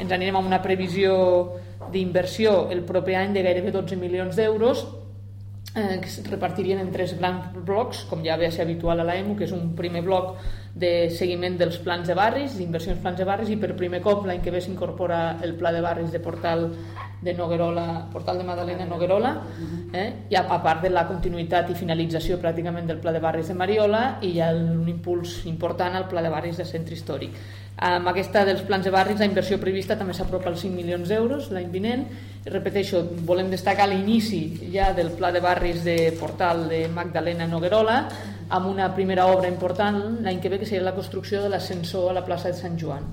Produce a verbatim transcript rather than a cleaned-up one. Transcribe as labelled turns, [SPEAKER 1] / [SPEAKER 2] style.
[SPEAKER 1] ens anirem amb una previsió d'inversió el proper any de gairebé dotze milions d'euros, eh, que es repartirien en tres grans blocs, com ja ve a ser habitual a l'A E M U, que és un primer bloc de seguiment dels plans de barris, d'inversions plans de barris, i per primer cop l'any que ve s'incorpora el pla de barris de Portal de Noguerola, Portal de Madalena Noguerola, eh? I a, a part de la continuïtat i finalització pràcticament del pla de barris de Mariola, i hi ha un impuls important al pla de barris de centre històric. Amb aquesta dels plans de barris la inversió prevista també s'apropa als cinc milions d'euros l'any vinent. I repeteixo, volem destacar l'inici ja del pla de barris de Portal de Magdalena Noguerola, amb una primera obra important l'any que ve, que seria la construcció de l'ascensor a la plaça de Sant Joan.